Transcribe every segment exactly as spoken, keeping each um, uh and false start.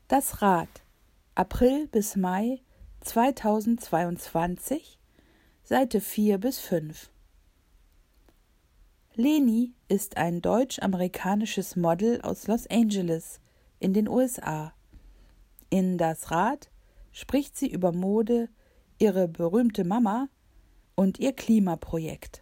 Das Rad, April bis Mai zweitausendzweiundzwanzig, Seite vier bis fünf. Leni ist ein deutsch-amerikanisches Model aus Los Angeles in den U S A. In Das Rad spricht sie über Mode, ihre berühmte Mama und ihr Klimaprojekt.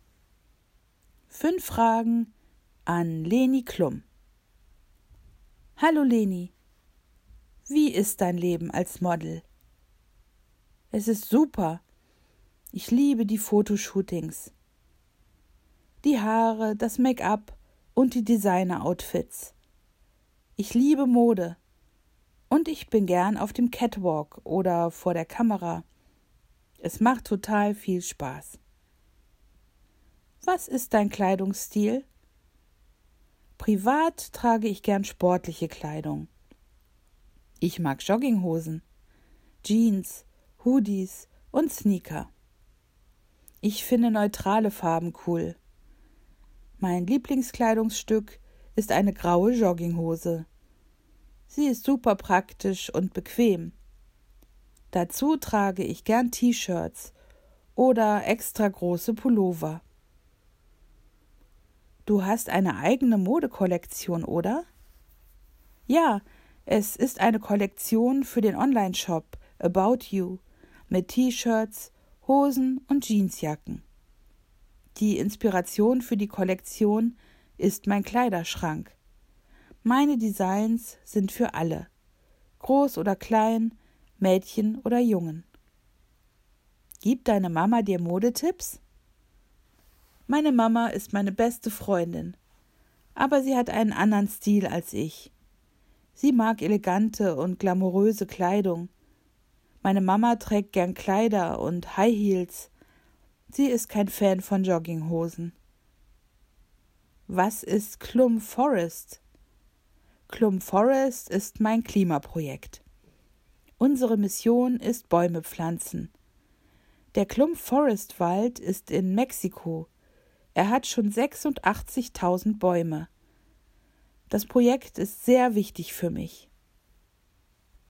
Fünf Fragen an Leni Klum. Hallo Leni, wie ist dein Leben als Model? Es ist super. Ich liebe die Fotoshootings. Die Haare, das Make-up und die Designer-Outfits. Ich liebe Mode. Und ich bin gern auf dem Catwalk oder vor der Kamera. Es macht total viel Spaß. Was ist dein Kleidungsstil? Privat trage ich gern sportliche Kleidung. Ich mag Jogginghosen, Jeans, Hoodies und Sneaker. Ich finde neutrale Farben cool. Mein Lieblingskleidungsstück ist eine graue Jogginghose. Sie ist super praktisch und bequem. Dazu trage ich gern T-Shirts oder extra große Pullover. Du hast eine eigene Modekollektion, oder? Ja, es ist eine Kollektion für den Online-Shop About You mit T-Shirts, Hosen und Jeansjacken. Die Inspiration für die Kollektion ist mein Kleiderschrank. Meine Designs sind für alle, groß oder klein, Mädchen oder Jungen. Gibt deine Mama dir Modetipps? Meine Mama ist meine beste Freundin, aber sie hat einen anderen Stil als ich. Sie mag elegante und glamouröse Kleidung. Meine Mama trägt gern Kleider und High Heels. Sie ist kein Fan von Jogginghosen. Was ist Klum Forest? Klum Forest ist mein Klimaprojekt. Unsere Mission ist Bäume pflanzen. Der Klum Forest Wald ist in Mexiko. Er hat schon sechsundachtzigtausend Bäume. Das Projekt ist sehr wichtig für mich.